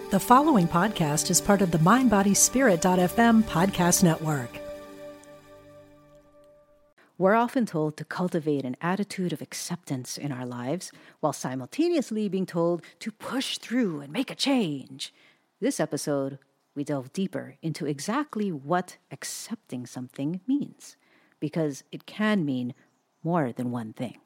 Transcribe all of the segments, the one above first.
The following podcast is part of the MindBodySpirit.fm podcast network. We're often told to cultivate an attitude of acceptance in our lives, while simultaneously being told to push through and make a change. This episode, we delve deeper into exactly what accepting something means, because it can mean more than one thing.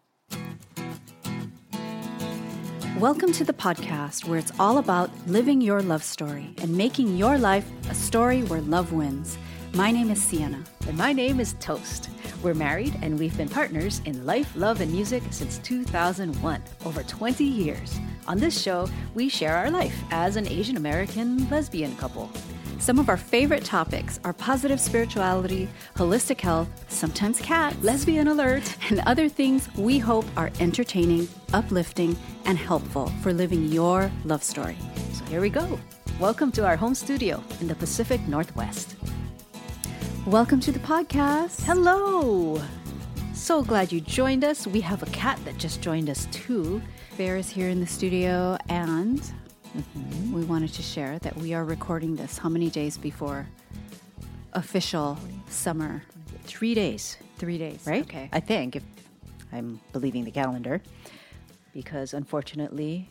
Welcome to the podcast where it's all about living your love story and making your life a story where love wins. My name is Sienna. And my name is Toast. We're married and we've been partners in life, love, and music since 2001, over 20 years. On this show, we share our life as an Asian American lesbian couple. Some of our favorite topics are positive spirituality, holistic health, sometimes cats, Lesbian alert, and other things we hope are entertaining, uplifting, and helpful for living your love story. So here we go. Welcome to our home studio in the Pacific Northwest. Welcome to the podcast. Hello! So glad you joined us. We have a cat that just joined us too. Bear is here in the studio, and we wanted to share that we are recording this how many days before official summer? 3 days. 3 days, Right? Okay. I think, if I'm believing the calendar, because unfortunately,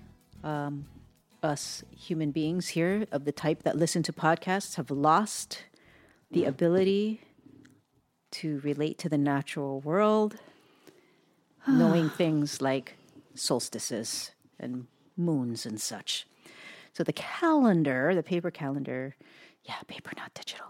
us human beings here of the type that listen to podcasts have lost the ability to relate to the natural world, knowing things like solstices and moons and such. So the calendar, the paper calendar, paper, not digital,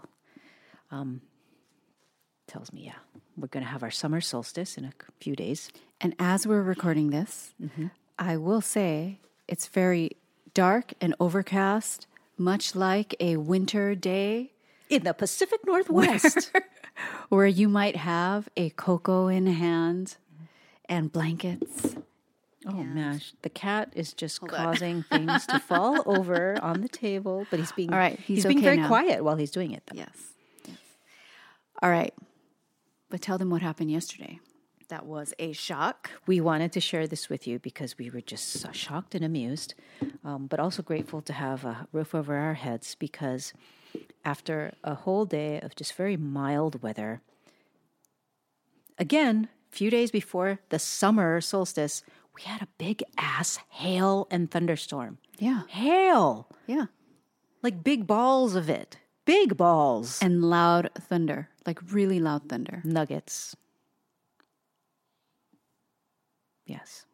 tells me, we're going to have our summer solstice in a few days. And as we're recording this, I will say it's very dark and overcast, much like a winter day In the Pacific Northwest. where you might have a cocoa in hand and blankets. Oh, man. The cat is just causing things to fall over on the table, but he's being All right, he's he's being okay very now. quiet while he's doing it, though. Yes. All right. But tell them what happened yesterday. That was a shock. We wanted to share this with you because we were just shocked and amused, but also grateful to have a roof over our heads, because after a whole day of just very mild weather, again, a few days before the summer solstice, we had a big ass hail and thunderstorm. Yeah. Hail! Yeah. Like big balls of it. Big balls. And loud thunder, like really loud thunder. Nuggets. Yes.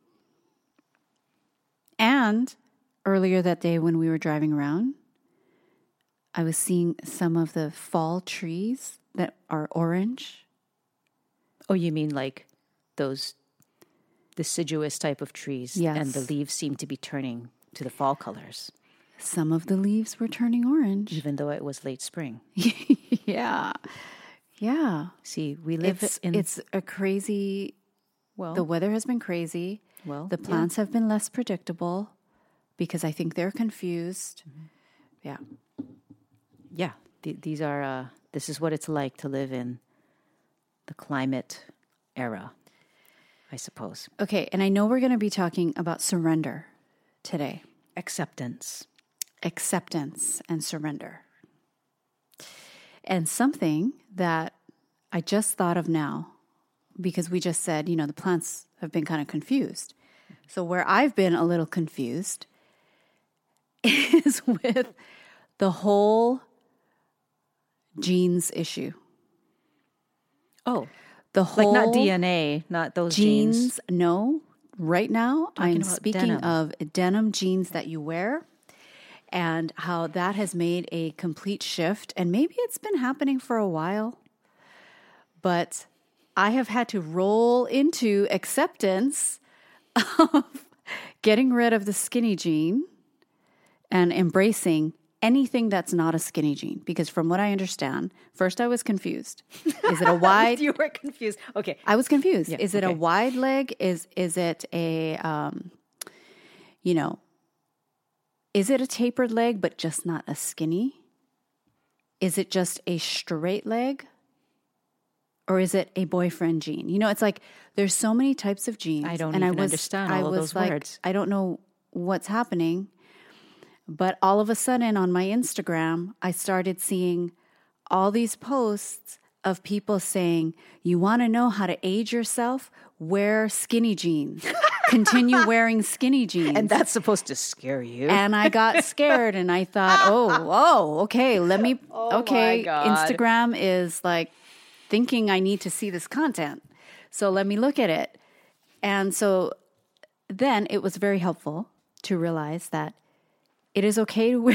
And earlier that day when we were driving around, I was seeing some of the fall trees that are orange. Oh, you mean like those deciduous type of trees? Yes. And the leaves seem to be turning to the fall colors, Some of the leaves were turning orange. even though it was late spring. Yeah. Yeah. See, we live in... It's a crazy, well, the weather has been crazy. well, The plants have been less predictable because I think they're confused. Yeah. yeah. These are... this is what it's like to live in the climate era, I suppose. Okay. And I know we're going to be talking about surrender today. Acceptance. Acceptance and surrender. And something that I just thought of now, because we just said, the plants have been kind of confused. So where I've been a little confused is with the whole genes issue. Oh, The whole like not DNA, not those genes. No, right now I'm about speaking denim. of denim jeans that you wear, and how that has made a complete shift. And maybe it's been happening for a while, but I have had to roll into acceptance of getting rid of the skinny jean and embracing anything that's not a skinny jean. Because from what I understand, first I was confused. Is it a wide... You were confused. Okay. I was confused. Yeah, is it a okay. wide leg? Is it a, is it a tapered leg, but just not a skinny? Is it just a straight leg? Or is it a boyfriend jean? It's like there's so many types of jeans. I don't even understand all of those words. I don't know what's happening. But all of a sudden on my Instagram, I started seeing all these posts of people saying, you want to know how to age yourself? Wear skinny jeans. Continue wearing skinny jeans. And that's supposed to scare you. And I got scared and I thought, okay, let me, my God. Instagram is like thinking I need to see this content. So let me look at it. And so then it was very helpful to realize that it is okay to wear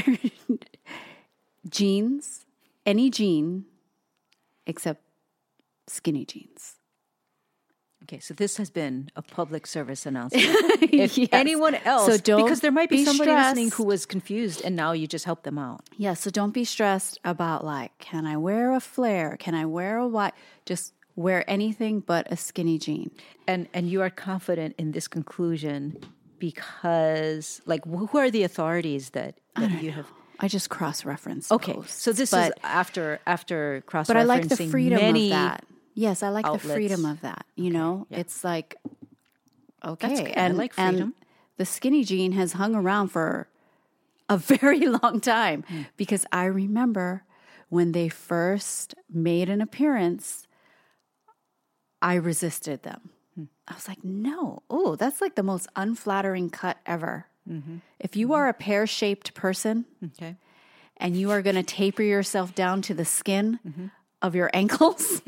jeans, any jean, except skinny jeans. Okay, so this has been a public service announcement. If Yes. anyone else, So don't because there might be somebody listening stressed. who was confused and now you just help them out. Yeah, so don't be stressed about like, can I wear a flare? Can I wear a white? Just wear anything but a skinny jean. And you are confident in this conclusion because, like, who are the authorities that you have? I just cross-reference. Okay, posts, so this is after cross-referencing. But I like the freedom many of that. Yes, I like outlets. the freedom of that. You know, yeah. it's like, okay. That's good. I like freedom. And the skinny jean has hung around for a very long time because I remember when they first made an appearance, I resisted them. I was like, no, that's like the most unflattering cut ever. If you are a pear-shaped person Okay. and you are going to taper yourself down to the skin of your ankles,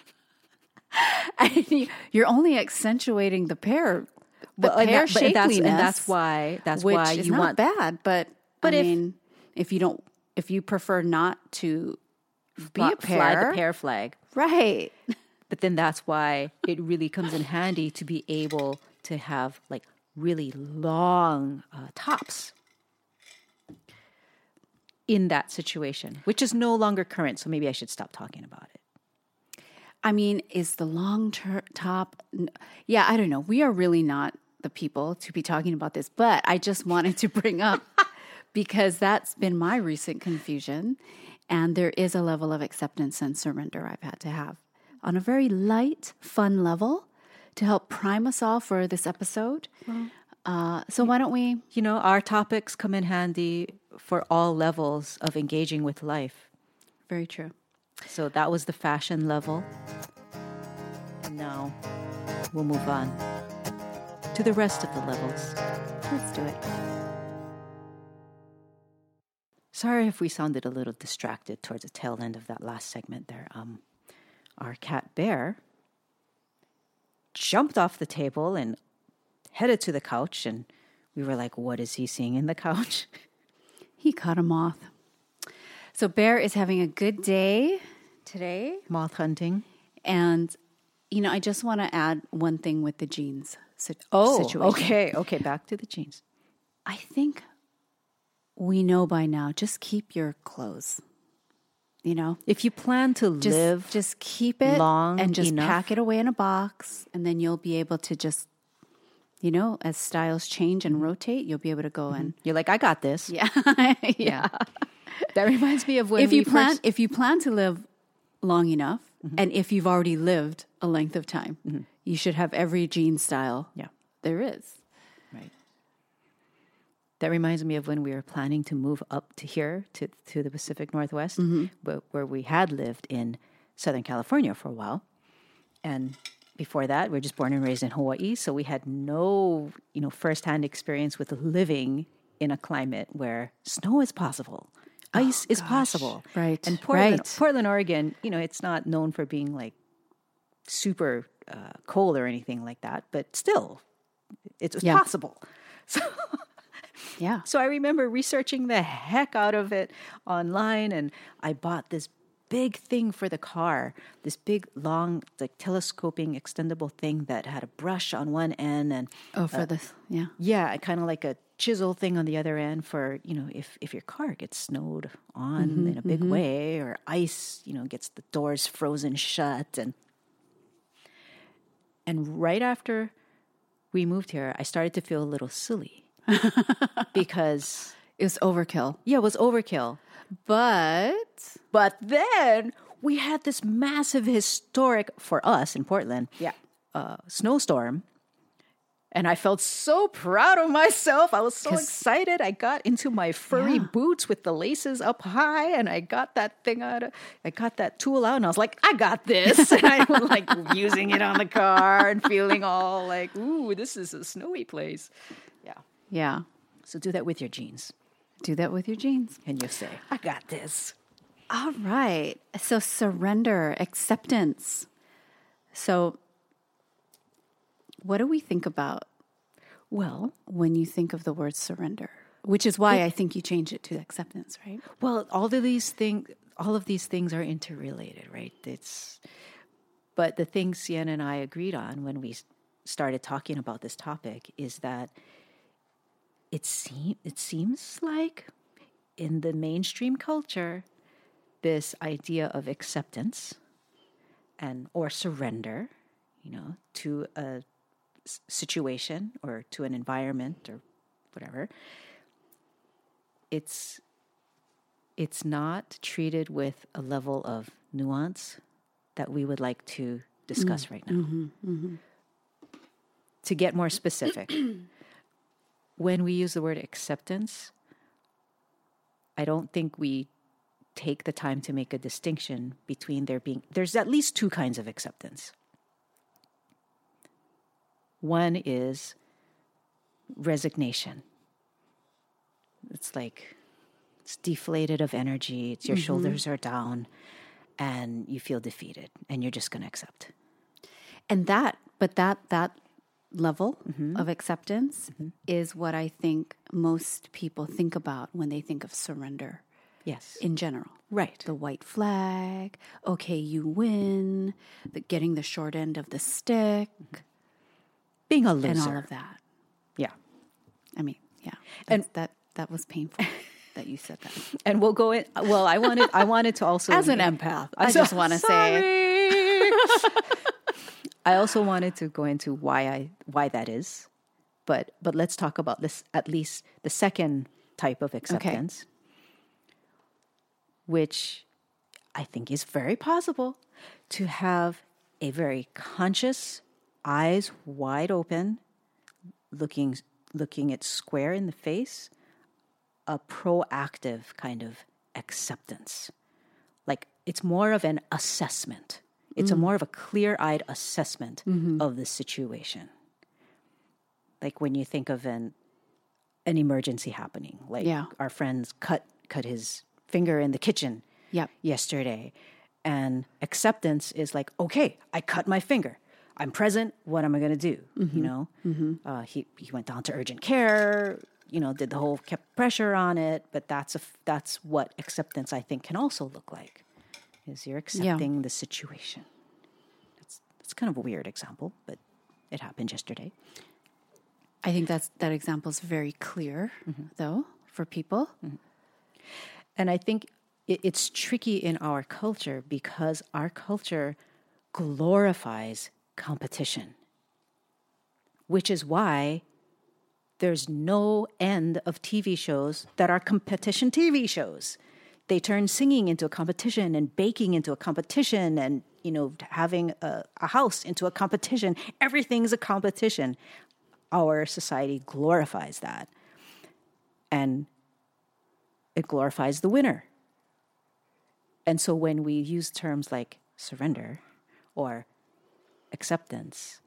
and you're only accentuating the pear and shapeliness. that's why which why is you not want bad. But I if- mean, if you prefer not to be a fly pear, the pear flag. right? But then that's why it really comes in handy to be able to have like really long tops in that situation, which is no longer current. So maybe I should stop talking about it. I mean, is the long top? Yeah, I don't know. We are really not the people to be talking about this, but I just wanted to bring up because that's been my recent confusion. And there is a level of acceptance and surrender I've had to have on a very light, fun level to help prime us all for this episode. So why don't we? You know, our topics come in handy for all levels of engaging with life. Very true. So that was the fashion level. And now we'll move on to the rest of the levels. Let's do it. Sorry if we sounded a little distracted towards the tail end of that last segment there. Our cat Bear jumped off the table and headed to the couch, and we were like, what is he seeing in the couch? He caught a moth. So Bear is having a good day today. Moth hunting. And, you know, I just want to add one thing with the jeans situation. Okay, back to the jeans. I think we know by now, just keep your clothes, you know? If you plan to live just keep it long and just enough. pack it away in a box, and then you'll be able to just, you know, as styles change and rotate, you'll be able to go and You're like, I got this. yeah. That reminds me of when If you plan to live long enough, and if you've already lived a length of time, you should have every jean style there is. Right. That reminds me of when we were planning to move up to here, to the Pacific Northwest, where we had lived in Southern California for a while. And before that, we were just born and raised in Hawaii, so we had no, firsthand experience with living in a climate where snow is possible, ice is possible. Right. And Portland, Oregon, it's not known for being like super cold or anything like that, but still, it was possible. So. Yeah. So I remember researching the heck out of it online, and I bought this big thing for the car, this big, long, like telescoping, extendable thing that had a brush on one end and for this, yeah. Yeah, kind of like a chisel thing on the other end for, if your car gets snowed on in a big way, or ice, gets the doors frozen shut. And right after we moved here, I started to feel a little silly. Because it was overkill. Yeah, it was overkill. But then we had this massive historic, for us in Portland, snowstorm. And I felt so proud of myself. I was so excited. I got into my furry boots with the laces up high, and I got that tool out, and I was like, I got this. And I was like using it on the car and feeling all like, ooh, this is a snowy place. Yeah. Yeah. So do that with your jeans. Do that with your jeans. And you say, I got this. All right. So surrender, acceptance. So what do we think about Well, when you think of the word surrender? Which is why I think you change it to acceptance, right? well, all of these things are interrelated, right? But the thing Sienna and I agreed on when we started talking about this topic is that it seems like in the mainstream culture, this idea of acceptance or surrender, to a situation or to an environment or whatever, it's not treated with a level of nuance that we would like to discuss right now. To get more specific, when we use the word acceptance, I don't think we take the time to make a distinction between there's at least two kinds of acceptance. One is resignation. It's deflated of energy. Your shoulders are down and you feel defeated and you're just going to accept. And that level of acceptance is what I think most people think about when they think of surrender. Yes. In general. Right. The white flag, okay, you win, getting the short end of the stick. Being a loser. And all of that. Yeah. I mean, yeah. And that was painful that you said that. And we'll go in. Well, I wanted to also. As an empath, I just want to say. I also wanted to go into why that is. But let's talk about this, at least the second type of acceptance. Okay. Which I think is very possible, to have a very conscious, eyes wide open, looking it square in the face, a proactive kind of acceptance. Like it's more of an assessment. It's more of a clear-eyed assessment of the situation. Like when you think of an emergency happening, like our friend's cut his finger in the kitchen yesterday. And acceptance is like, okay, I cut my finger. I'm present. What am I going to do? He went down to urgent care, did the whole, kept pressure on it. But that's what acceptance, I think, can also look like, is you're accepting the situation. It's kind of a weird example, but it happened yesterday. I think that example is very clear, though, for people. And I think it's tricky in our culture because our culture glorifies competition, which is why there's no end of TV shows that are competition TV shows. They turn singing into a competition and baking into a competition and, having a house into a competition. Everything's a competition. Our society glorifies that. And it glorifies the winner. And so when we use terms like surrender or acceptance,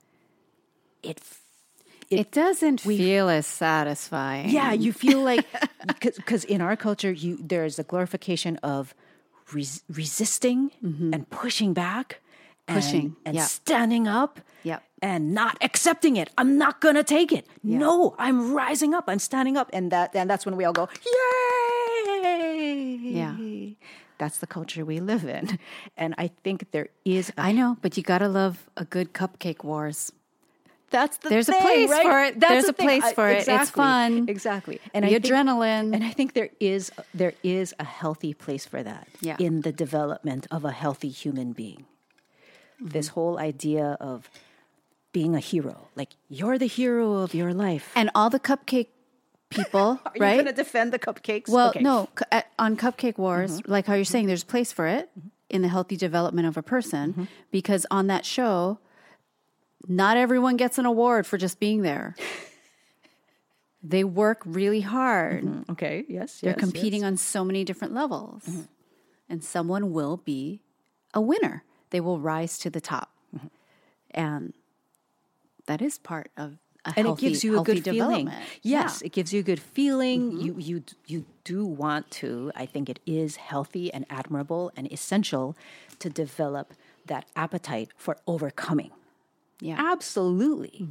it doesn't feel as satisfying. Yeah, you feel like, because in our culture, there's a glorification of resisting and pushing back, and standing up, and not accepting it. I'm not gonna take it. Yeah. No, I'm rising up. I'm standing up, and that's when we all go, yay! Yeah. That's the culture we live in. And I think there is... I know, but you got to love a good cupcake wars. There's a place for it. There's a place for it. It's fun. Exactly. And the adrenaline. And I think there is a healthy place for that in the development of a healthy human being. This whole idea of being a hero. Like, you're the hero of your life. And all the cupcake people, Are right? you going to defend the cupcakes? Well, no. On Cupcake Wars, like how you're saying, there's a place for it in the healthy development of a person, because on that show, not everyone gets an award for just being there. They work really hard. Okay. Yes. They're competing on so many different levels. And someone will be a winner. They will rise to the top. And that is part of a and healthy, it gives you a good feeling. development. Yes, it gives you a good feeling. You do want to. I think it is healthy and admirable and essential to develop that appetite for overcoming. Yeah. Absolutely.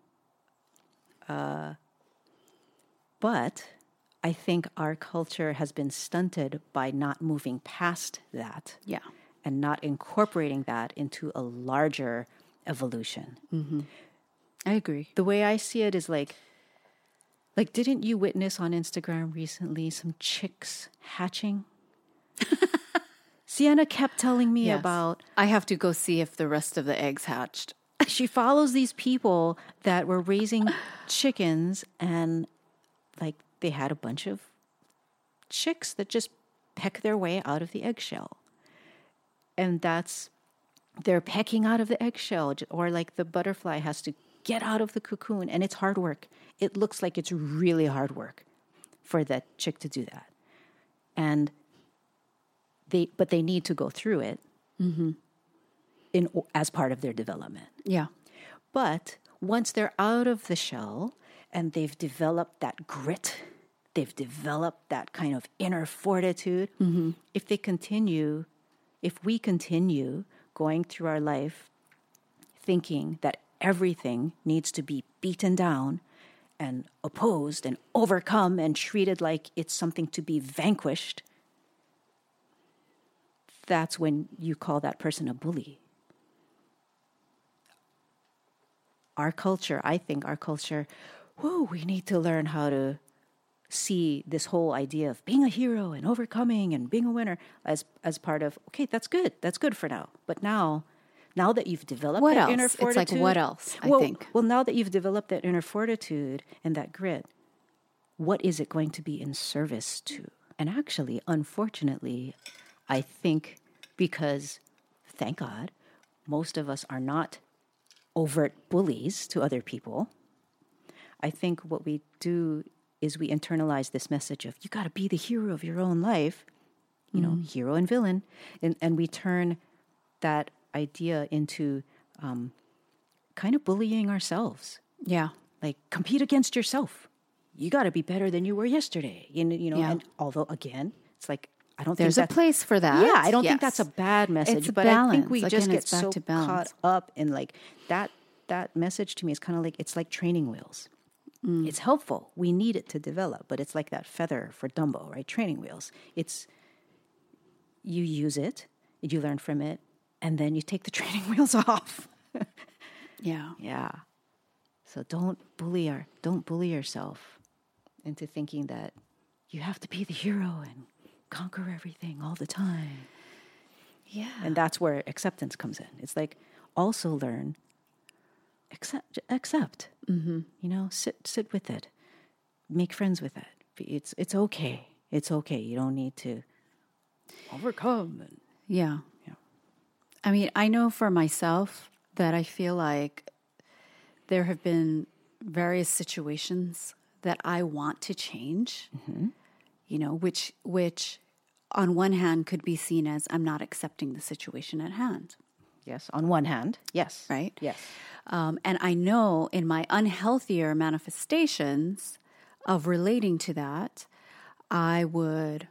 But I think our culture has been stunted by not moving past that. Yeah. And not incorporating that into a larger evolution. I agree. The way I see it is like didn't you witness on Instagram recently some chicks hatching? Sienna kept telling me Yes. about, I have to go see if the rest of the eggs hatched. she follows these people that were raising chickens, and like they had a bunch of chicks that just peck their way out of the eggshell. And they're pecking out of the eggshell, or like the butterfly has to get out of the cocoon, and it's hard work. It looks like it's really hard work for that chick to do that. And they need to go through it as part of their development. Yeah. But once they're out of the shell and they've developed that grit, they've developed that kind of inner fortitude, if we continue going through our life thinking that everything needs to be beaten down and opposed and overcome and treated like it's something to be vanquished, that's when you call that person a bully. I think our culture, we need to learn how to see this whole idea of being a hero and overcoming and being a winner as part of, okay, that's good. That's good for now. But now that you've developed What that else? inner fortitude. It's like, what else, I think? Well, now that you've developed that inner fortitude and that grit, what is it going to be in service to? And actually, unfortunately, I think because, thank God, most of us are not overt bullies to other people. I think what we do is we internalize this message of you got to be the hero of your own life, hero and villain, and we turn that idea into kind of bullying ourselves. Yeah. Like compete against yourself. You got to be better than you were yesterday. Yeah. And although again, it's like I don't There's think a place for that. Yeah, I don't think Yes. that's a bad message, It's a but I think balance. we Again, just get it's back so to balance. caught up in like that message to me is kind of like it's like training wheels. It's helpful. We need it to develop, but it's like that feather for Dumbo, right? Training wheels. It's you use it, you learn from it, and then you take the training wheels off. Yeah. Yeah. So don't bully yourself into thinking that you have to be the hero and conquer everything all the time. Yeah. And that's where acceptance comes in. It's like also learn accept. Sit with it. Make friends with it. It's okay. It's okay. You don't need to overcome. Yeah. I mean, I know for myself that I feel like there have been various situations that I want to change, which on one hand could be seen as I'm not accepting the situation at hand. Yes, on one hand, yes. Right? Yes. And I know in my unhealthier manifestations of relating to that, I would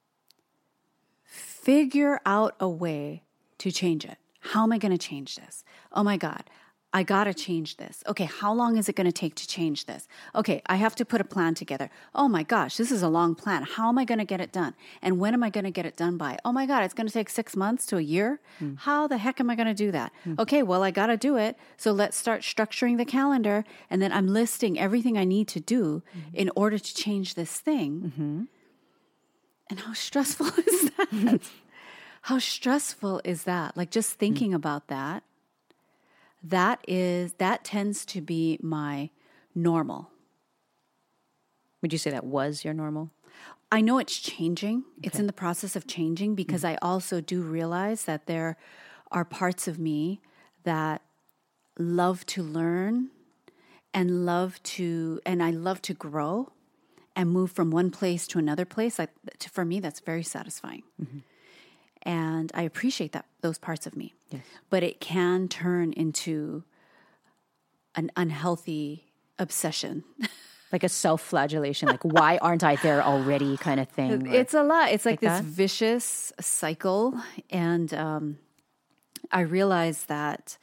figure out a way to change it. How am I going to change this? Oh my God, I got to change this. Okay, how long is it going to take to change this? Okay, I have to put a plan together. Oh my gosh, this is a long plan. How am I going to get it done? And when am I going to get it done by? Oh my God, it's going to take 6 months to a year. How the heck am I going to do that? Okay, well, I got to do it. So let's start structuring the calendar. And then I'm listing everything I need to do in order to change this thing. And how stressful is that? How stressful is that? Like just thinking about that. That tends to be my normal. Would you say that was your normal? I know it's changing. Okay. It's in the process of changing because I also do realize that there are parts of me that love to learn and I love to grow and move from one place to another place. For me, that's very satisfying. Mm-hmm. And I appreciate those parts of me. Yes. But it can turn into an unhealthy obsession. Like a self-flagellation, like, why aren't I there already kind of thing? It's a lot. It's like this that? vicious cycle. And I realize that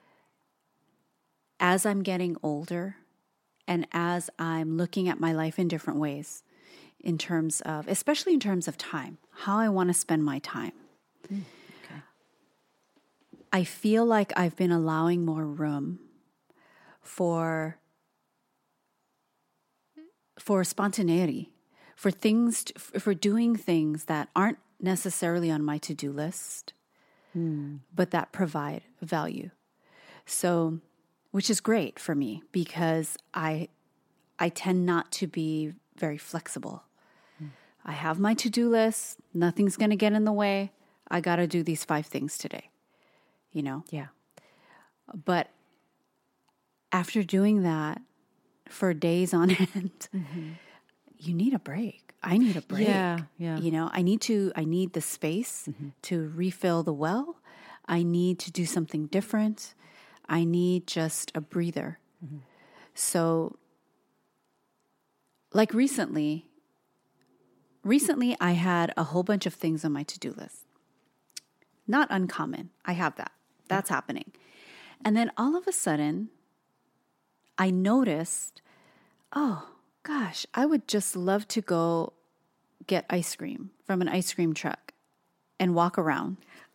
as I'm getting older and as I'm looking at my life in different ways, especially in terms of time, how I want to spend my time. Okay. I feel like I've been allowing more room for spontaneity, for doing things that aren't necessarily on my to-do list, but that provide value. So, which is great for me because I tend not to be very flexible. I have my to-do list. Nothing's going to get in the way. I got to do these 5 things today, Yeah. But after doing that for days on end, you need a break. I need a break. Yeah. I need the space to refill the well. I need to do something different. I need just a breather. So, like recently I had a whole bunch of things on my to-do list. Not uncommon. I have that. That's happening. And then all of a sudden, I noticed, oh gosh, I would just love to go get ice cream from an ice cream truck and walk around.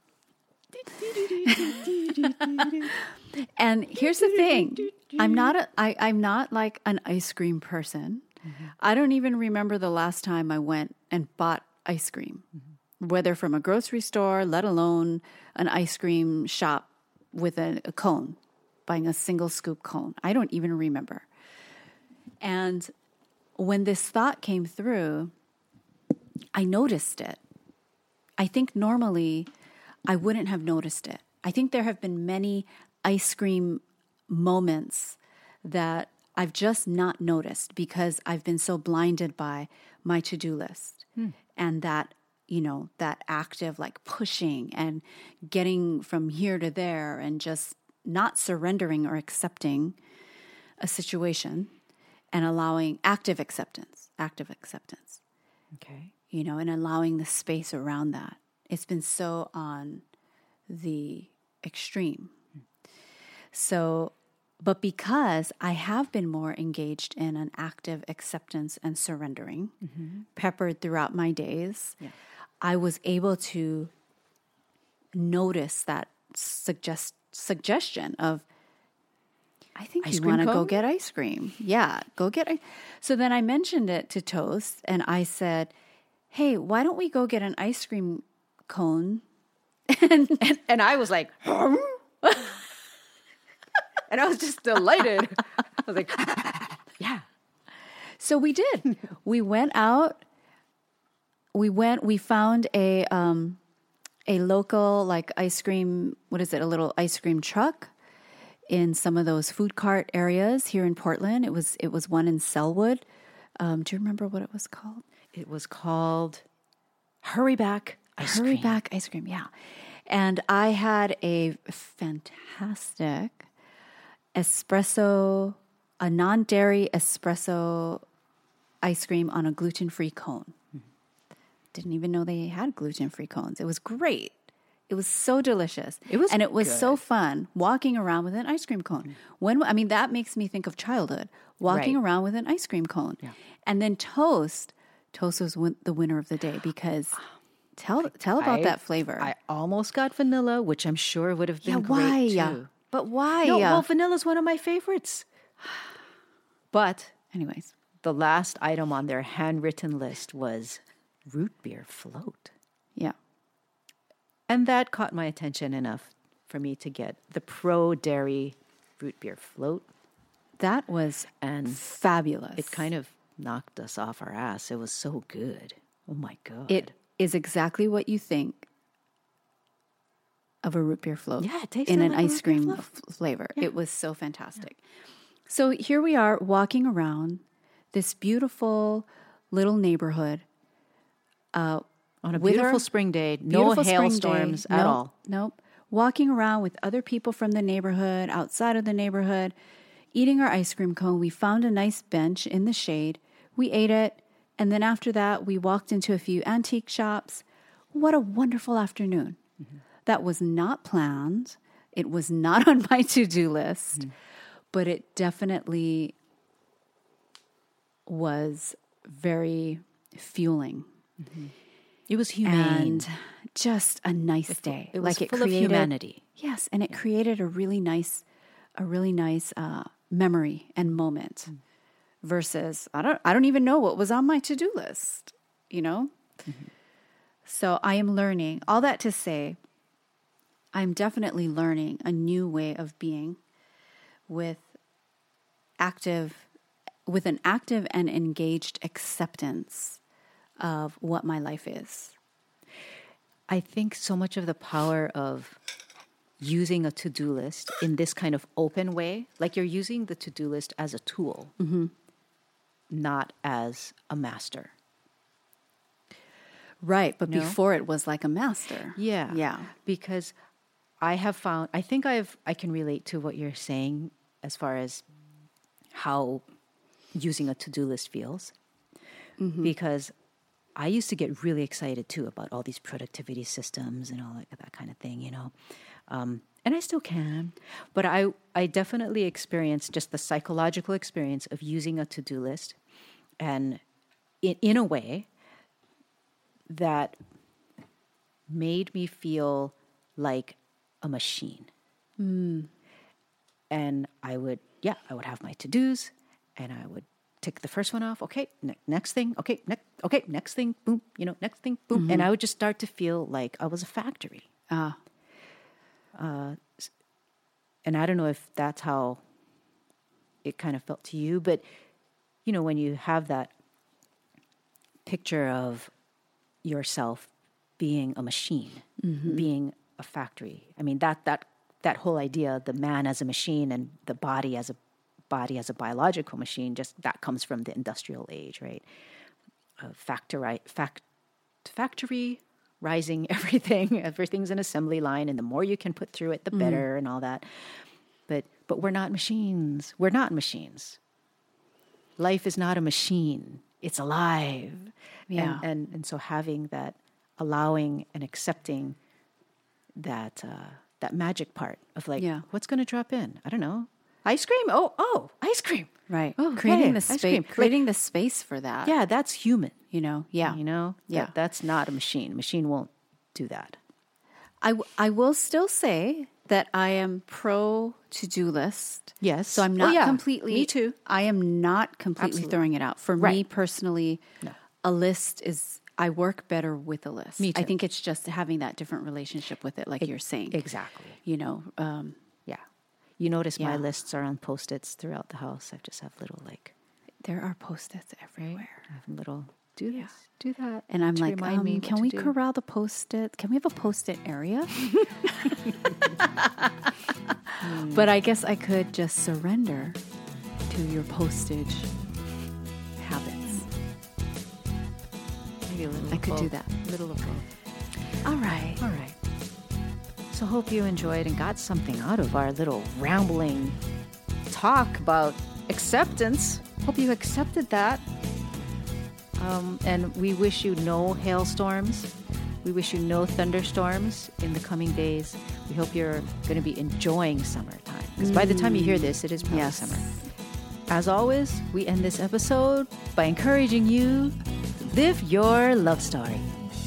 And here's the thing. I'm not like an ice cream person. I don't even remember the last time I went and bought ice cream, whether from a grocery store, let alone an ice cream shop with a cone, buying a single scoop cone. I don't even remember. And when this thought came through, I noticed it. I think normally I wouldn't have noticed it. I think there have been many ice cream moments that I've just not noticed because I've been so blinded by my to-do list and that active like pushing and getting from here to there and just not surrendering or accepting a situation and allowing active acceptance. Okay. And allowing the space around that. It's been so on the extreme. So, but because I have been more engaged in an active acceptance and surrendering, peppered throughout my days, I was able to notice that suggestion of, I think you want to go get ice cream. Yeah, go get ice. So then I mentioned it to Toast and I said, hey, why don't we go get an ice cream cone? And I was like, and I was just delighted. I was like, yeah. So we did. We went out. We found a local like ice cream, a little ice cream truck in some of those food cart areas here in Portland. It was one in Selwood. Do you remember what it was called? It was called Hurry Back Ice Cream. Hurry Back Ice Cream, yeah. And I had a fantastic espresso, a non-dairy espresso ice cream on a gluten-free cone. Didn't even know they had gluten-free cones. It was great. It was so delicious. It was so fun walking around with an ice cream cone. That makes me think of childhood, walking around with an ice cream cone. Yeah. And then Toast was the winner of the day because tell about that flavor. I almost got vanilla, which I'm sure would have been great too. But why? No, well, vanilla's one of my favorites. But anyways, the last item on their handwritten list was root beer float. Yeah. And that caught my attention enough for me to get the Pro Dairy root beer float. That was fabulous. It kind of knocked us off our ass. It was so good. Oh my God. It is exactly what you think of a root beer float Yeah, it tasted in an like a ice root beer cream float. flavor. It was so fantastic. So here we are walking around this beautiful little neighborhood. On a with beautiful our- spring day, no beautiful spring hailstorms day. at Nope, all. Nope. Walking around with other people from the neighborhood, outside of the neighborhood, eating our ice cream cone. We found a nice bench in the shade. We ate it. And then after that, we walked into a few antique shops. What a wonderful afternoon. Mm-hmm. That was not planned. It was not on my to-do list, but it definitely was very fueling. Mm-hmm. It was humane. And just a nice day. It was full of created, humanity. Yes, and it created a really nice memory and moment. Versus, I don't even know what was on my to-do list. So I am learning. All that to say, I'm definitely learning a new way of being with an active and engaged acceptance of what my life is. I think so much of the power of using a to-do list in this kind of open way, like you're using the to-do list as a tool, not as a master. Right, but before it was like a master. Yeah. Because I have found, I think I can relate to what you're saying as far as how using a to-do list feels. Because I used to get really excited too about all these productivity systems and all that kind of thing, and I still can. But I definitely experienced just the psychological experience of using a to-do list and in a way that made me feel like a machine. And I would have my to-dos and I would tick the first one off. Okay, next thing. Okay, next thing. Boom. Next thing. Boom. And I would just start to feel like I was a factory. And I don't know if that's how it kind of felt to you, but when you have that picture of yourself being a machine, being a factory. I mean, that whole idea, the man as a machine and the body as a biological machine, just that comes from the industrial age, right? Factory rising everything's an assembly line, and the more you can put through it, the better, and all that. But we're not machines. We're not machines. Life is not a machine. It's alive. Yeah. And so having that, allowing and accepting that magic part of what's going to drop in? I don't know. Ice cream? Oh, ice cream. Right. Oh, creating hey, the space, creating the space for that. Yeah, that's human. Yeah. Yeah. That's not a machine. A machine won't do that. I will still say that I am pro to-do list. Yes. So I'm not completely. Me too. I am not completely throwing it out. For me personally, a list is. I work better with a list. Me too. I think it's just having that different relationship with it, like you're saying. Exactly. Yeah. You notice my lists are on Post-its throughout the house. I just have little there are Post-its everywhere. I have little do this, do that, and I'm like, remind me can we corral the Post-it? Can we have a Post-it area? But I guess I could just surrender to your postage habits. Maybe a little. I could do that. Little of both. All right. So hope you enjoyed and got something out of our little rambling talk about acceptance. Hope you accepted that. And we wish you no hailstorms. We wish you no thunderstorms in the coming days. We hope you're going to be enjoying summertime. Because by the time you hear this, it is probably summer. As always, we end this episode by encouraging you to live your love story.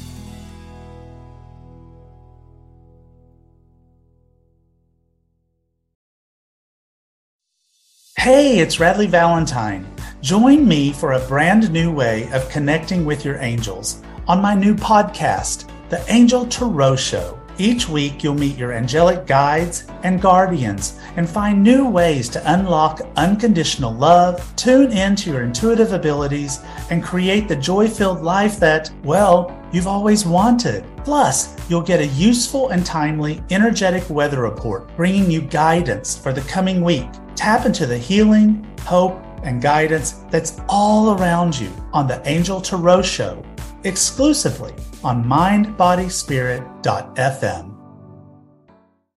Hey, it's Radley Valentine. Join me for a brand new way of connecting with your angels on my new podcast, The Angel Tarot Show. Each week, you'll meet your angelic guides and guardians and find new ways to unlock unconditional love, tune into your intuitive abilities, and create the joy-filled life that, well, you've always wanted. Plus, you'll get a useful and timely energetic weather report bringing you guidance for the coming week. Tap into the healing, hope, and guidance that's all around you on the Angel Tarot Show, exclusively on mindbodyspirit.fm.